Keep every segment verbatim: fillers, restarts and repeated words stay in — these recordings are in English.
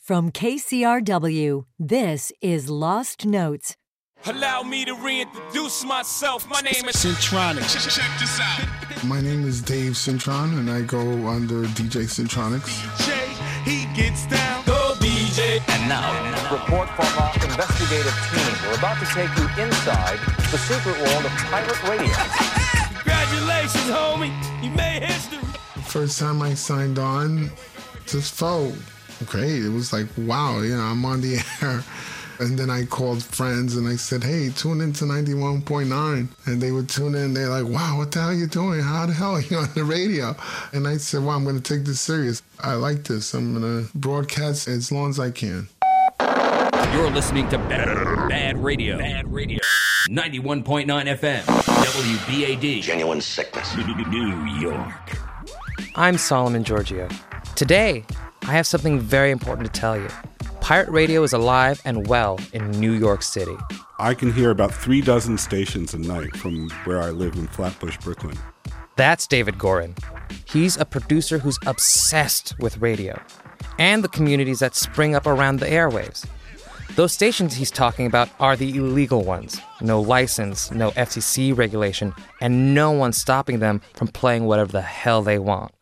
From K C R W, this is Lost Notes. Allow me to reintroduce myself. My name is Centronics. Check this out. My name is Dave Centron, and I go under D J Centronics. D J, he gets down. Go D J. And now, report from our investigative team. We're about to take you inside the secret world of pirate radio. Congratulations, homie. You made history. The first time I signed on, just felt great. It was like, wow, you know, I'm on the air. And then I called friends and I said, hey, tune in to ninety-one point nine. And they would tune in. They're like, wow, what the hell are you doing? How the hell are you on the radio? And I said, well, I'm going to take this serious. I like this. I'm going to broadcast as long as I can. You're listening to Bad, Bad Radio. Bad Radio. ninety-one point nine F M. W B A D. Genuine sickness. New York. I'm Solomon Giorgio. Today, I have something very important to tell you. Pirate radio is alive and well in New York City. I can hear about three dozen stations a night from where I live in Flatbush, Brooklyn. That's David Gorin. He's a producer who's obsessed with radio and the communities that spring up around the airwaves. Those stations he's talking about are the illegal ones. No license, no F C C regulation, and no one stopping them from playing whatever the hell they want.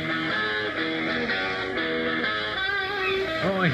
Oh,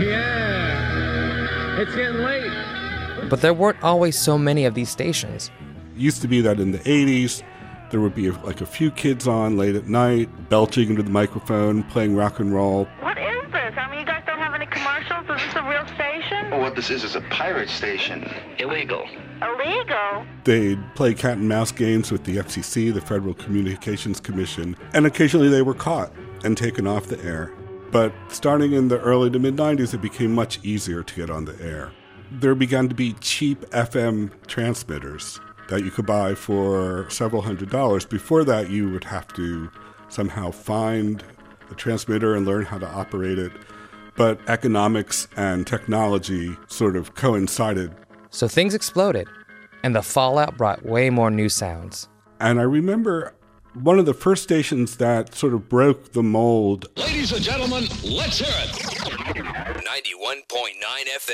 yeah. It's getting late. But there weren't always so many of these stations. It used to be that in the eighties, there would be like a few kids on late at night, belching into the microphone, playing rock and roll. What is this? I mean, you guys don't have any commercials? Is this a real station? Well, what this is is a pirate station. Illegal. Illegal? They'd play cat and mouse games with the F C C, the Federal Communications Commission, and occasionally they were caught and taken off the air. But starting in the early to mid-nineties, it became much easier to get on the air. There began to be cheap F M transmitters that you could buy for several hundred dollars. Before that, you would have to somehow find a transmitter and learn how to operate it. But economics and technology sort of coincided. So things exploded, and the fallout brought way more new sounds. And I remember one of the first stations that sort of broke the mold. Ladies and gentlemen, let's hear it. ninety-one point nine F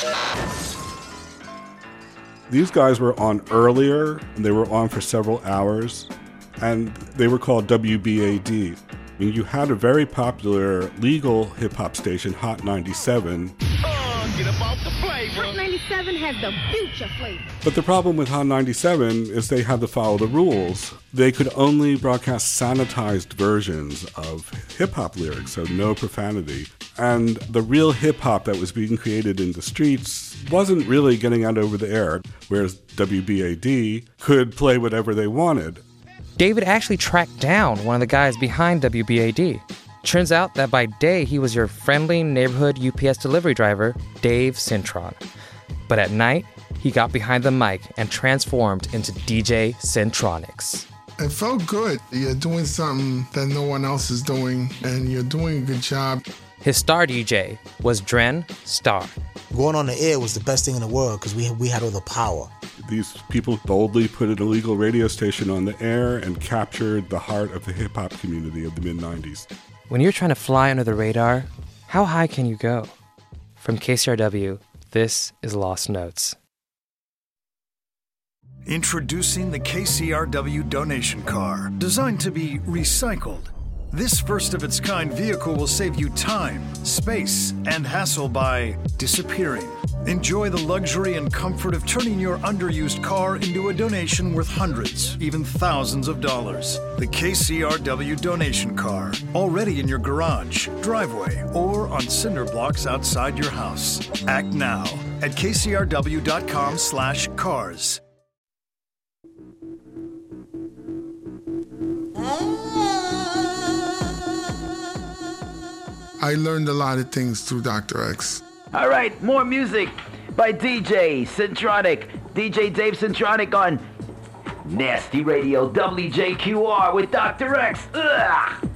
M. These guys were on earlier, and they were on for several hours, and they were called W B A D. I mean, you had a very popular legal hip-hop station, Hot ninety-seven. Oh, get about the flavor. Hot ninety-seven has the future flavor. But the problem with Hot ninety-seven is they had to follow the rules. They could only broadcast sanitized versions of hip-hop lyrics, so no profanity. And the real hip-hop that was being created in the streets wasn't really getting out over the air, whereas W B A D could play whatever they wanted. David actually tracked down one of the guys behind W B A D. Turns out that by day, he was your friendly neighborhood U P S delivery driver, Dave Centron. But at night, he got behind the mic and transformed into D J Centronics. It felt good. You're doing something that no one else is doing, and you're doing a good job. His star D J was Dren Starr. Going on the air was the best thing in the world because we, we had all the power. These people boldly put an illegal radio station on the air and captured the heart of the hip-hop community of the mid-nineties. When you're trying to fly under the radar, how high can you go? From K C R W, this is Lost Notes. Introducing the K C R W donation car, designed to be recycled. This first-of-its-kind vehicle will save you time, space, and hassle by disappearing. Enjoy the luxury and comfort of turning your underused car into a donation worth hundreds, even thousands of dollars. The K C R W donation car, already in your garage, driveway, or on cinder blocks outside your house. Act now at kcrw.com slash cars. I learned a lot of things through Doctor X. All right, more music by D J Centronic, D J Dave Centronic on Nasty Radio W J Q R with Doctor X. Ugh.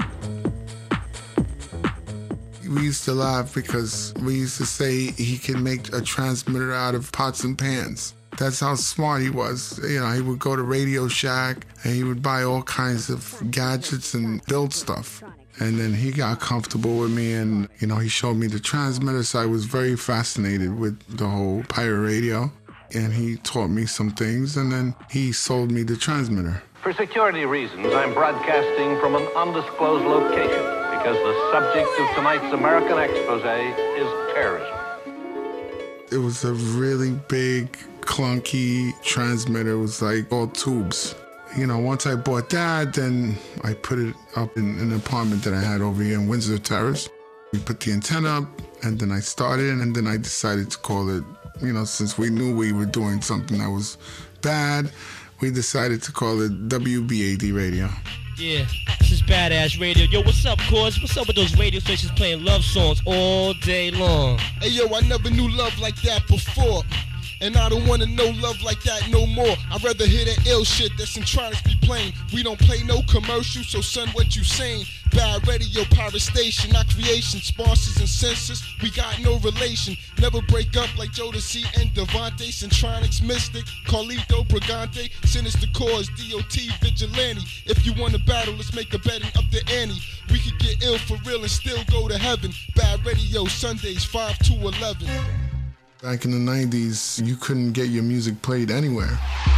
We used to laugh because we used to say he can make a transmitter out of pots and pans. That's how smart he was. You know, he would go to Radio Shack and he would buy all kinds of gadgets and build stuff. And then he got comfortable with me and, you know, he showed me the transmitter. So I was very fascinated with the whole pirate radio. And he taught me some things and then he sold me the transmitter. For security reasons, I'm broadcasting from an undisclosed location because the subject of tonight's American expose is terrorism. It was a really big, clunky transmitter. It was like all tubes. You know, once I bought that, then I put it up in an apartment that I had over here in Windsor Terrace. We put the antenna up, and then I started, and then I decided to call it, you know, since we knew we were doing something that was bad, we decided to call it W B A D Radio. Yeah, this is Badass Radio. Yo, what's up, Cause? What's up with those radio stations playing love songs all day long? Hey, yo, I never knew love like that before. And I don't wanna know love like that no more. I'd rather hear that ill shit that Centronics be playing. We don't play no commercials, so son, what you saying? Bad radio, pirate station, not creation. Sponsors and censors, we got no relation. Never break up like Jodeci and Devante. Centronics, Mystic, Carlito, Brigante. Sinister Cause, D O T, Vigilante. If you wanna battle, let's make a bet and up the ante. We could get ill for real and still go to heaven. Bad radio, Sundays, five to eleven. Back in the nineties, you couldn't get your music played anywhere.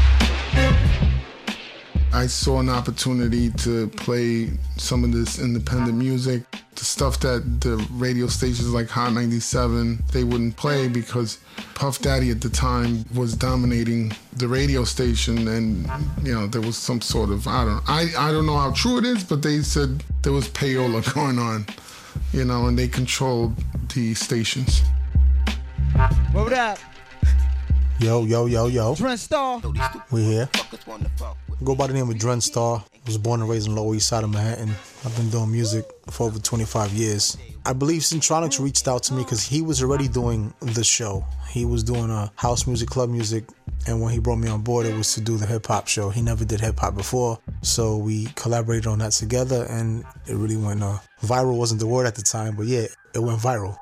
I saw an opportunity to play some of this independent music, the stuff that the radio stations like Hot ninety-seven, they wouldn't play because Puff Daddy at the time was dominating the radio station and, you know, there was some sort of, I don't I, I don't know how true it is, but they said there was payola going on, you know, and they controlled the stations. What up? Yo, yo, yo, yo. Dren Star. We here. Go by the name of Dren Star. Was born and raised in the Lower East Side of Manhattan. I've been doing music for over twenty-five years. I believe Centronics reached out to me because he was already doing the show. He was doing a house music, club music, and when he brought me on board, it was to do the hip-hop show. He never did hip-hop before, so we collaborated on that together, and it really went, uh, viral wasn't the word at the time, but yeah, it went viral.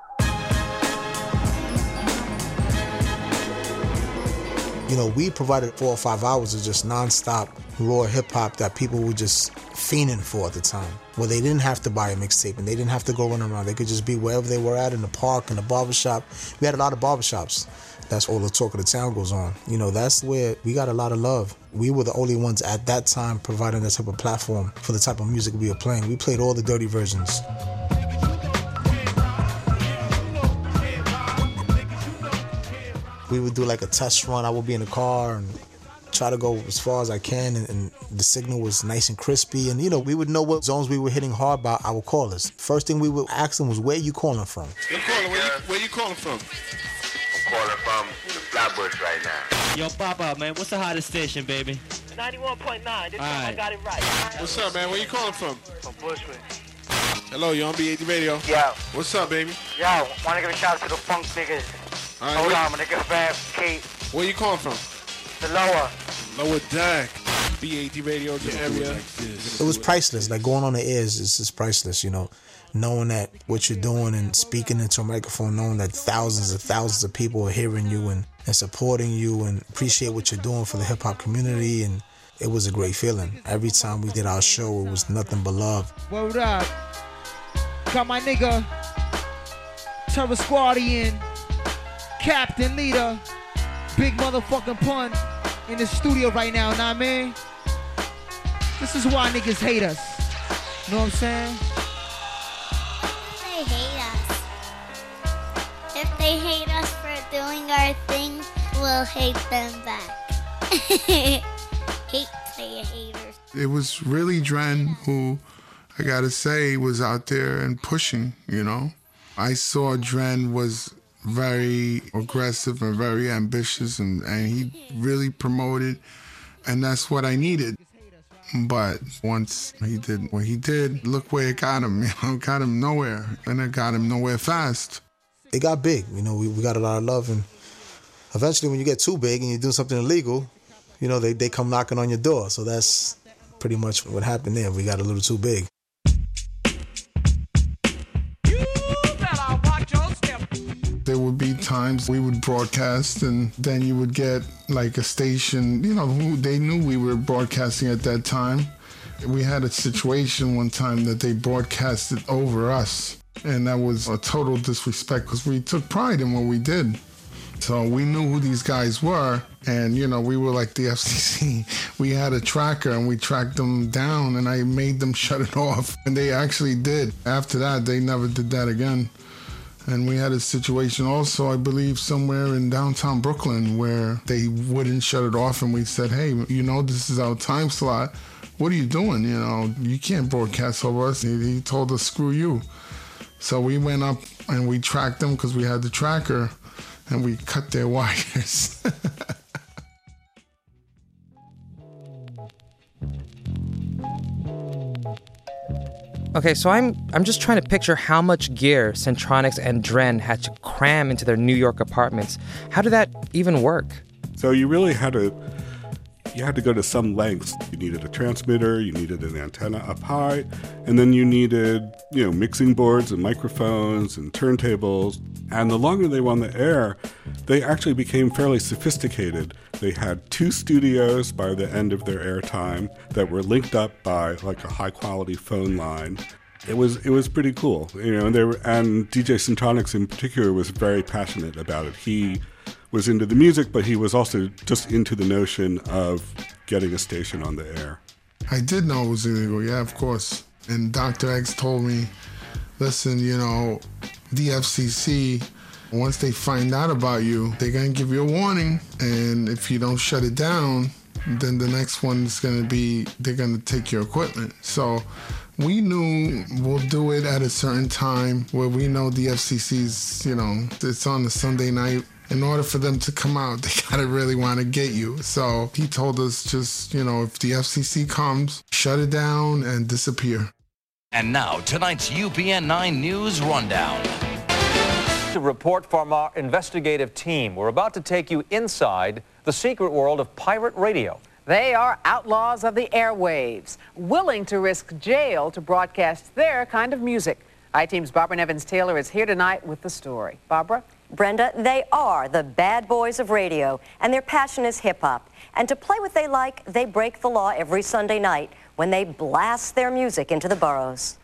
You know, we provided four or five hours of just non-stop raw hip-hop that people were just fiending for at the time. Where they didn't have to buy a mixtape and they didn't have to go run around. They could just be wherever they were at, in the park, in the barbershop. We had a lot of barbershops. That's all the talk of the town goes on. You know, that's where we got a lot of love. We were the only ones at that time providing that type of platform for the type of music we were playing. We played all the dirty versions. We would do like a test run. I would be in the car and try to go as far as I can, and, and the signal was nice and crispy. And, you know, we would know what zones we were hitting hard by our callers. First thing we would ask them was, where you calling from? Yo, caller, where you, where you calling from? I'm calling from the Flatbush right now. Yo, Papa, man, what's the hottest station, baby? ninety-one point nine. This All time right. I got it right. What's up, man? Where you calling from? From Bushwick. Hello, you on B A D Radio? Yo. What's up, baby? Yo, wanna give a shout out to the funk niggas. All right, Hold where, on, I'm gonna give a bad Kate. where you calling from? The lower. Lower Deck. B A D Radio, the area. It was priceless. Like, going on the air is is just priceless, you know. Knowing that what you're doing and speaking into a microphone, knowing that thousands and thousands of people are hearing you and, and supporting you and appreciate what you're doing for the hip-hop community. And it was a great feeling. Every time we did our show, it was nothing but love. Word up. Got my nigga, Terror Squadian, Captain Leader, Big Motherfucking Pun in the studio right now, know what I mean? This is why niggas hate us. Know what I'm saying? They hate us. If they hate us for doing our thing, we'll hate them back. Hate the haters. It was really Dren who, I gotta say, was out there and pushing, you know. I saw Dren was very aggressive and very ambitious, and, and he really promoted, and that's what I needed. But once he did what he did, look where it got him. You know, got him nowhere, and it got him nowhere fast. It got big, you know. We, we got a lot of love, and eventually, when you get too big and you do something illegal, you know, they they come knocking on your door. So that's pretty much what happened there. We got a little too big. There would be times we would broadcast, and then you would get like a station, you know, who they knew we were broadcasting at that time. We had a situation one time that they broadcasted over us, and that was a total disrespect because we took pride in what we did. So we knew who these guys were, and, you know, we were like the F C C. We had a tracker, and we tracked them down, and I made them shut it off, and they actually did. After that, they never did that again. And we had a situation also, I believe, somewhere in downtown Brooklyn where they wouldn't shut it off, and we said, hey, you know, this is our time slot. What are you doing? You know, you can't broadcast over us. He, he told us, screw you. So we went up and we tracked them because we had the tracker, and we cut their wires. Okay, so I'm I'm just trying to picture how much gear Centronics and Dren had to cram into their New York apartments. How did that even work? So you really had to you had to go to some lengths. You needed a transmitter, you needed an antenna up high, and then you needed, you know, mixing boards and microphones and turntables. And the longer they were on the air, they actually became fairly sophisticated. They had two studios by the end of their airtime that were linked up by like a high-quality phone line. It was it was pretty cool, you know. And they were, and D J Centronics in particular was very passionate about it. He was into the music, but he was also just into the notion of getting a station on the air. I did know it was illegal, yeah, of course. And Doctor X told me, listen, you know, the F C C, once they find out about you, they're going to give you a warning. And if you don't shut it down, then the next one is going to be, they're going to take your equipment. So we knew we'll do it at a certain time where we know the F C C's, you know, it's on a Sunday night. In order for them to come out, they gotta really want to get you. So he told us just, you know, if the F C C comes, shut it down and disappear. And now, tonight's U P N nine News Rundown. A report from our investigative team. We're about to take you inside the secret world of pirate radio. They are outlaws of the airwaves, willing to risk jail to broadcast their kind of music. I-Team's Barbara Nevins-Taylor is here tonight with the story. Barbara? Brenda, they are the bad boys of radio, and their passion is hip-hop. And to play what they like, they break the law every Sunday night when they blast their music into the boroughs.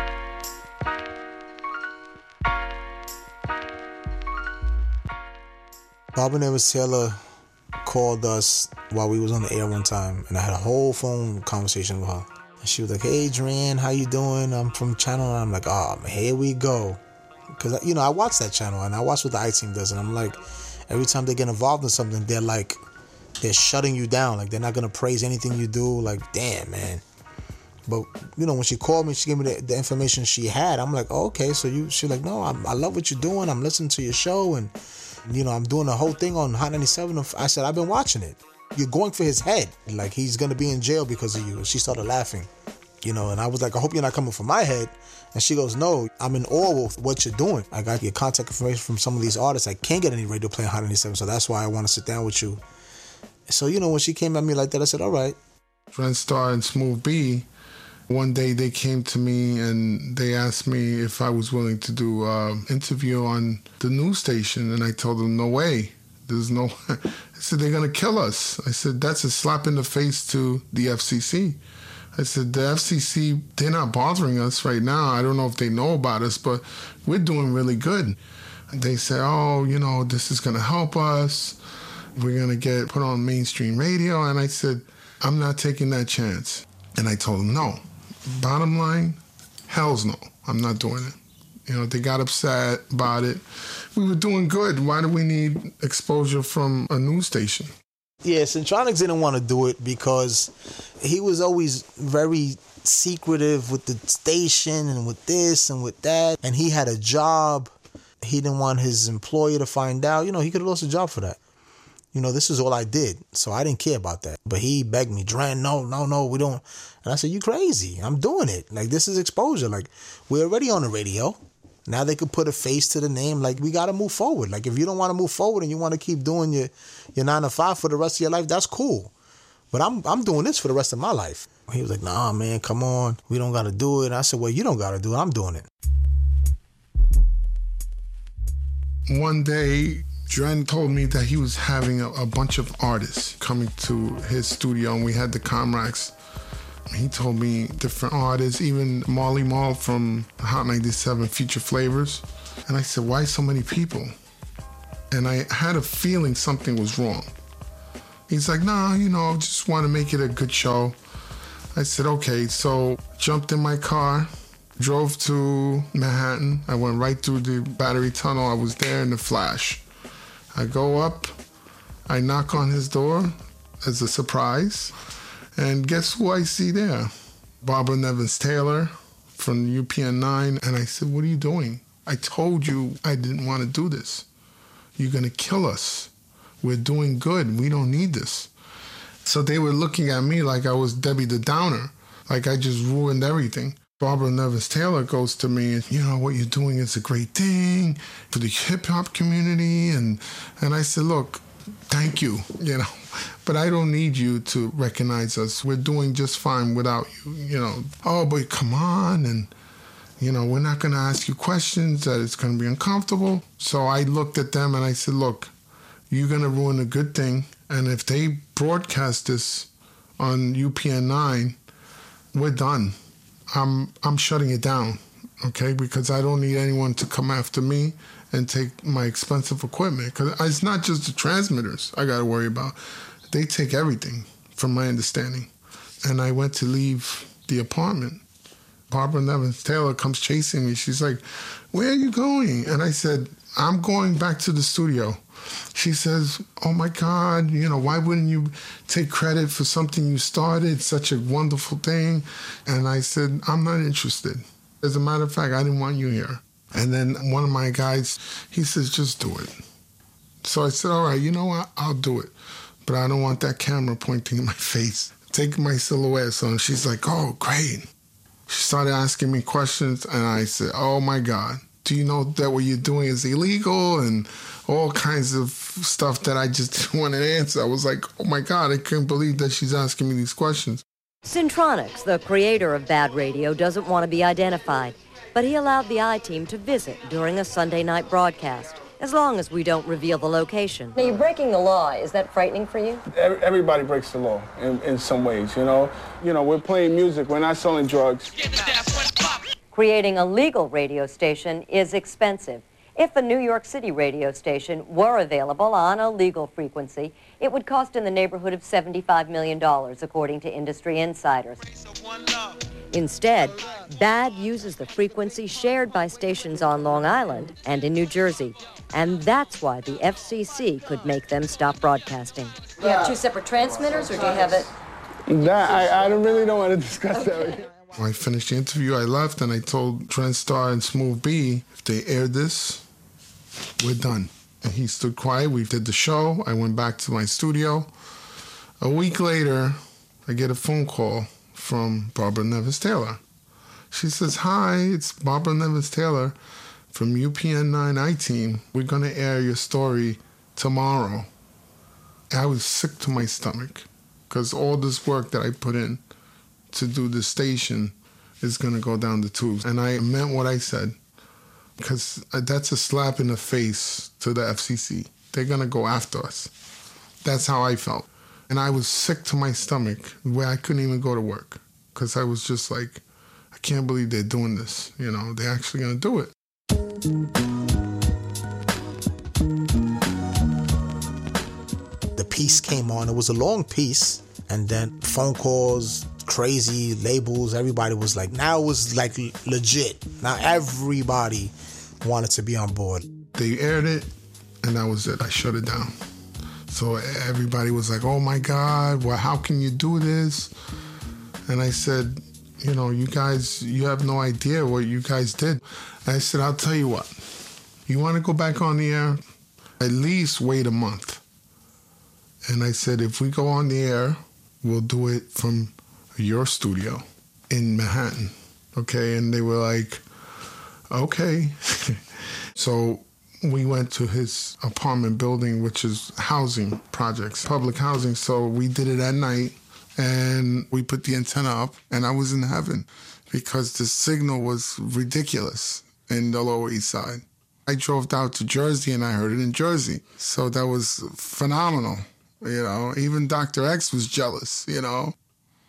Barbara Nevins-Taylor called us while we was on the air one time, and I had a whole phone conversation with her. And she was like, hey, Dren, how you doing? I'm from Channel, and I'm like, oh, here we go. Because, you know, I watch that channel, and I watch what the I-Team does, and I'm like, every time they get involved in something, they're like, they're shutting you down. Like, they're not going to praise anything you do. Like, damn, man. But, you know, when she called me, she gave me the, the information she had. I'm like, oh, okay, so you, she's like, no, I'm, I love what you're doing. I'm listening to your show, and, you know, I'm doing the whole thing on Hot ninety-seven. I said, I've been watching it. You're going for his head. Like, he's going to be in jail because of you. She started laughing, you know, and I was like, I hope you're not coming for my head. And she goes, no, I'm in awe with what you're doing. I got your contact information from some of these artists. I can't get any radio play on Hot ninety-seven, so that's why I want to sit down with you. So, you know, when she came at me like that, I said, all right. Dren Star and Smooth B, one day they came to me and they asked me if I was willing to do an interview on the news station. And I told them, no way. There's no... I said, they're going to kill us. I said, that's a slap in the face to the F C C. I said, the F C C, they're not bothering us right now. I don't know if they know about us, but we're doing really good. And they say, oh, you know, this is going to help us. We're going to get put on mainstream radio. And I said, I'm not taking that chance. And I told them, no. Bottom line, hell's no. I'm not doing it. You know, they got upset about it. We were doing good. Why do we need exposure from a news station? Yeah, Centronics didn't want to do it because he was always very secretive with the station and with this and with that. And he had a job. He didn't want his employer to find out. You know, he could have lost a job for that. You know, this is all I did. So I didn't care about that. But he begged me, Dren, no, no, no, we don't. And I said, you crazy. I'm doing it. Like, this is exposure. Like, we're already on the radio. Now they could put a face to the name. Like, we got to move forward. Like, if you don't want to move forward and you want to keep doing your, your nine to five for the rest of your life, that's cool. But I'm I'm doing this for the rest of my life. He was like, nah, man, come on. We don't got to do it. And I said, well, you don't got to do it. I'm doing it. One day, Dren told me that he was having a, a bunch of artists coming to his studio, and we had the Comrax. He told me different artists, even Marley Marl from Hot ninety-seven Future Flavors. And I said, why so many people? And I had a feeling something was wrong. He's like, nah, you know, just want to make it a good show. I said, okay, so jumped in my car, drove to Manhattan. I went right through the Battery Tunnel. I was there in the flash. I go up, I knock on his door as a surprise, and guess who I see there? Barbara Nevins Taylor from U P N nine, and I said, what are you doing? I told you I didn't want to do this. You're gonna kill us. We're doing good, we don't need this. So they were looking at me like I was Debbie the Downer, like I just ruined everything. Barbara Nevins Taylor goes to me and, you know, what you're doing is a great thing for the hip hop community. And, and I said, look, thank you, you know, but I don't need you to recognize us. We're doing just fine without you, you know. Oh, but come on. And, you know, we're not going to ask you questions that it's going to be uncomfortable. So I looked at them and I said, look, you're going to ruin a good thing. And if they broadcast this on U P N nine, we're done. I'm I'm shutting it down, okay? Because I don't need anyone to come after me and take my expensive equipment. Because it's not just the transmitters I got to worry about. They take everything, from my understanding. And I went to leave the apartment. Barbara Nevins Taylor comes chasing me. She's like, where are you going? And I said, I'm going back to the studio. She says, oh my God, you know, why wouldn't you take credit for something you started? It's such a wonderful thing. And I said, I'm not interested. As a matter of fact, I didn't want you here. And then one of my guys, he says, just do it. So I said, all right, you know what? I'll do it. But I don't want that camera pointing in my face, taking my silhouette. So she's like, oh, great. She started asking me questions, and I said, oh my God, do you know that what you're doing is illegal? And all kinds of stuff that I just didn't want to answer. I was like, oh my God, I couldn't believe that she's asking me these questions. Centronics, the creator of Bad Radio, doesn't want to be identified, but he allowed the I-Team to visit during a Sunday night broadcast, as long as we don't reveal the location. Now, you're breaking the law. Is that frightening for you? Everybody breaks the law in, in some ways, you know? You know, we're playing music. We're not selling drugs. Creating a legal radio station is expensive. If a New York City radio station were available on a legal frequency, it would cost in the neighborhood of seventy-five million dollars, according to industry insiders. Instead, Bad uses the frequency shared by stations on Long Island and in New Jersey, and that's why the F C C could make them stop broadcasting. Do you have two separate transmitters, or do you have it? That, I, I really don't want to discuss that with you. When I finished the interview, I left, and I told Trent Starr and Smooth B, if they aired this, we're done. And he stood quiet. We did the show. I went back to my studio. A week later, I get a phone call from Barbara Nevins Taylor. She says, hi, it's Barbara Nevins Taylor from U P N nine I-Team. We're going to air your story tomorrow. I was sick to my stomach because all this work that I put in to do the station is going to go down the tubes. And I meant what I said, because that's a slap in the face to the F C C. They're going to go after us. That's how I felt. And I was sick to my stomach where I couldn't even go to work, because I was just like, I can't believe they're doing this. You know, they're actually going to do it. The piece came on. It was a long piece. And then phone calls, crazy labels, everybody was like, now it was like legit. Now everybody wanted to be on board. They aired it, and that was it. I shut it down. So everybody was like, oh my God, well, how can you do this? And I said, you know, you guys, you have no idea what you guys did. And I said, I'll tell you what, you want to go back on the air? At least wait a month. And I said, if we go on the air, we'll do it from your studio in Manhattan, okay? And they were like, okay. So we went to his apartment building, which is housing projects, public housing. So we did it at night, and we put the antenna up, and I was in heaven because the signal was ridiculous in the Lower East Side. I drove out to Jersey, and I heard it in Jersey. So that was phenomenal. You know, even Doctor X was jealous, you know.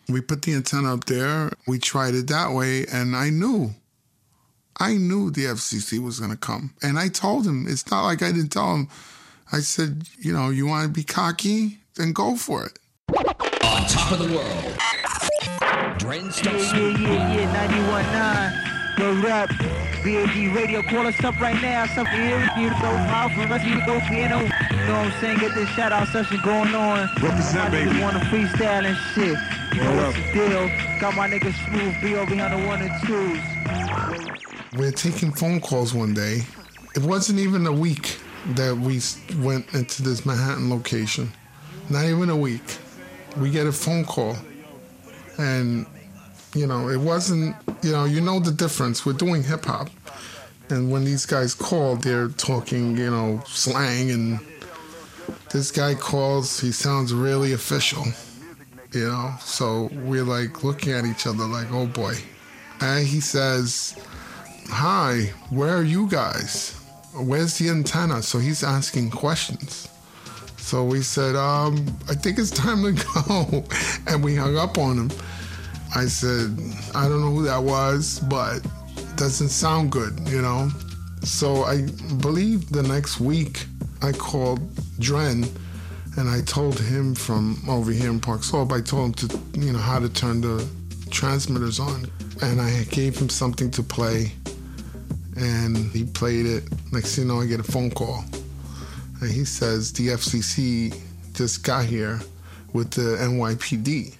We put the antenna up there. We tried it that way, and I knew. I knew the F C C was going to come. And I told him, it's not like I didn't tell him. I said, you know, you want to be cocky? Then go for it. On top of the world. Dren Star. Yeah, yeah, yeah, yeah, ninety-one point nine. Word up. B A D Radio, call us up right now. Something here, you go out for us, you go piano. You know what I'm saying? Get this shout out session going on. Represent, baby. I want to freestyle and shit. You know what's the deal? Got my nigga Smooth B O behind the one and twos. We're taking phone calls one day. It wasn't even a week that we went into this Manhattan location. Not even a week. We get a phone call. And, you know, it wasn't, you know, you know the difference. We're doing hip hop. And when these guys call, they're talking, you know, slang. And this guy calls, he sounds really official, you know. So we're like looking at each other like, oh boy. And he says, hi, where are you guys? Where's the antenna? So he's asking questions. So we said, um, I think it's time to go. And we hung up on him. I said, I don't know who that was, but it doesn't sound good, you know? So I believe the next week I called Dren and I told him from over here in Park Slope, I told him to, you know, how to turn the transmitters on. And I gave him something to play and he played it. Next thing you know, I get a phone call. And he says, the F C C just got here with the N Y P D.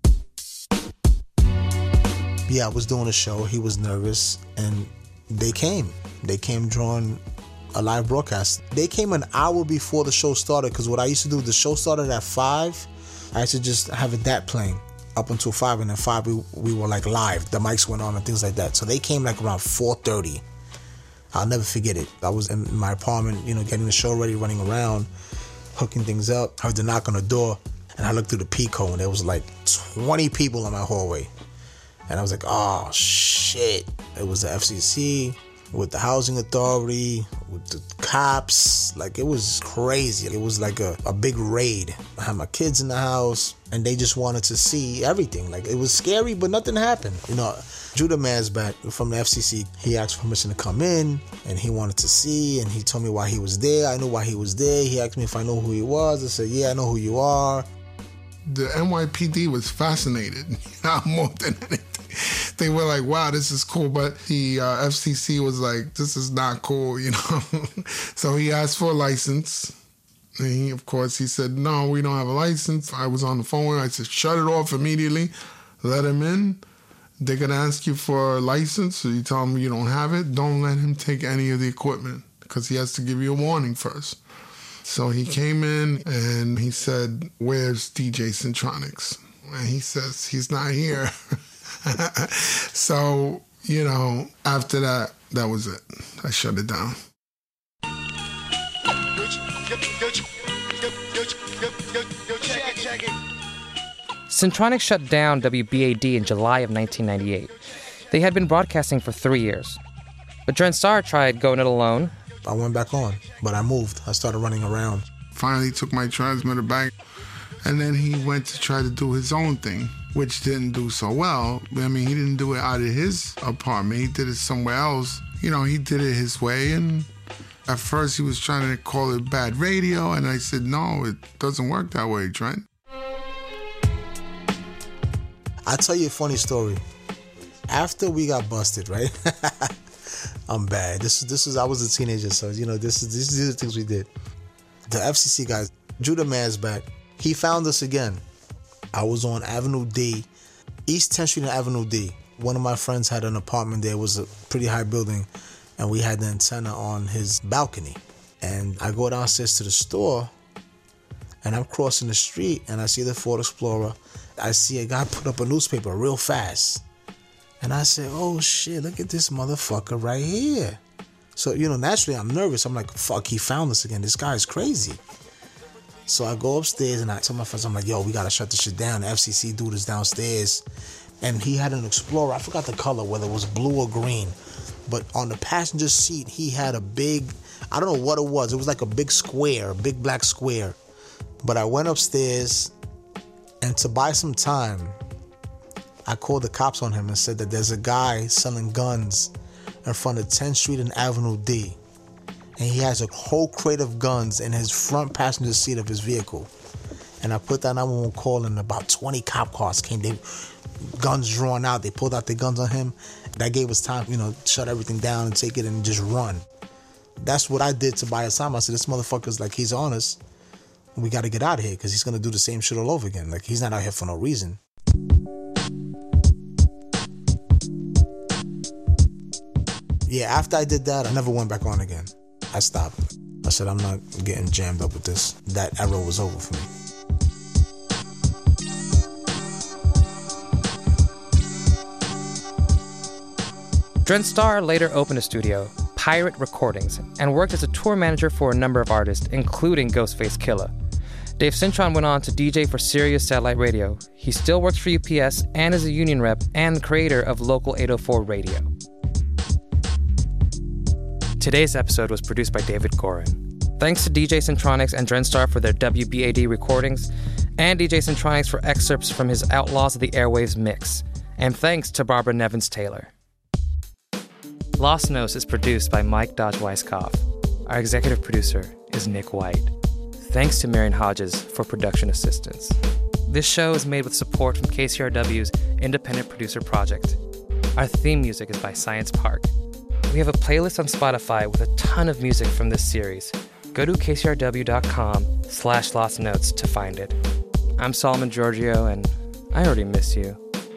Yeah, I was doing a show. He was nervous, and they came. They came drawing a live broadcast. They came an hour before the show started, because what I used to do, the show started at five. I used to just have it that playing up until five, and then five we, we were like live. The mics went on and things like that. So they came like around four thirty. I'll never forget it. I was in my apartment, you know, getting the show ready, running around, hooking things up. I heard the knock on the door, and I looked through the peephole, and there was like twenty people in my hallway. And I was like, oh, shit. It was the F C C with the housing authority, with the cops. Like, it was crazy. It was like a, a big raid. I had my kids in the house, and they just wanted to see everything. Like, it was scary, but nothing happened. You know, Judah Masbat from the F C C, he asked permission to come in, and he wanted to see, and he told me why he was there. I knew why he was there. He asked me if I know who he was. I said, yeah, I know who you are. The N Y P D was fascinated, you know, more than anything. They were like, wow, this is cool. But the uh, F C C was like, this is not cool, you know. So he asked for a license. And he, of course, he said, no, we don't have a license. I was on the phone. I said, shut it off immediately. Let him in. They're going to ask you for a license. So you tell him you don't have it. Don't let him take any of the equipment because he has to give you a warning first. So he came in and he said, where's D J Centronics? And he says, he's not here. So, you know, after that, that was it. I shut it down. Centronics shut down W B A D in July of nineteen ninety-eight. They had been broadcasting for three years. But Dren Starr tried going it alone. I went back on, but I moved. I started running around. Finally took my transmitter back, and then he went to try to do his own thing, which didn't do so well. I mean, he didn't do it out of his apartment. He did it somewhere else. You know, he did it his way, and at first he was trying to call it bad radio, and I said, no, it doesn't work that way, Trent. I'll tell you a funny story. After we got busted, right? I'm bad. This is this is I was a teenager, so you know this is these are the things we did. The F C C guys, Judah Masbat, he found us again. I was on Avenue D, East tenth Street and Avenue D. One of my friends had an apartment there. It was a pretty high building, and we had the antenna on his balcony. And I go downstairs to the store, and I'm crossing the street, and I see the Ford Explorer. I see a guy put up a newspaper real fast. And I said, oh shit, look at this motherfucker right here. So, you know, naturally I'm nervous. I'm like, fuck, he found us again. This guy is crazy. So I go upstairs and I tell my friends, I'm like, yo, we gotta shut this shit down. The F C C dude is downstairs. And he had an Explorer. I forgot the color, whether it was blue or green. But on the passenger seat, he had a big, I don't know what it was. It was like a big square, a big black square. But I went upstairs, and to buy some time, I called the cops on him and said that there's a guy selling guns in front of tenth street and Avenue D. And he has a whole crate of guns in his front passenger seat of his vehicle. And I put that nine one one call and about twenty cop cars came. They guns drawn out. They pulled out their guns on him. That gave us time, you know, shut everything down and take it and just run. That's what I did to buy his time. I said, this motherfucker's like, he's on us. We got to get out of here because he's going to do the same shit all over again. Like, he's not out here for no reason. Yeah, after I did that, I never went back on again. I stopped. I said, I'm not getting jammed up with this. That era was over for me. Dren Starr later opened a studio, Pirate Recordings, and worked as a tour manager for a number of artists, including Ghostface Killah. Dave Cintron went on to D J for Sirius Satellite Radio. He still works for U P S and is a union rep and the creator of Local eight oh four Radio. Today's episode was produced by David Gorin. Thanks to D J Centronics and Dren Starr for their W B A D recordings, and D J Centronics for excerpts from his Outlaws of the Airwaves mix. And thanks to Barbara Nevins-Taylor. Lost Notes is produced by Mike Dodge Weisskopf. Our executive producer is Nick White. Thanks to Marion Hodges for production assistance. This show is made with support from K C R W's Independent Producer Project. Our theme music is by Science Park. We have a playlist on Spotify with a ton of music from this series. Go to kcrw.com slash lost notes to find it. I'm Solomon Giorgio, and I already miss you.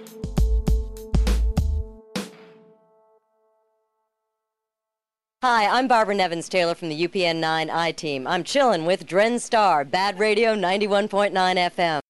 Hi, I'm Barbara Nevins-Taylor from the U P N nine I-Team. I'm chilling with Dren Starr, Bad Radio ninety-one point nine F M.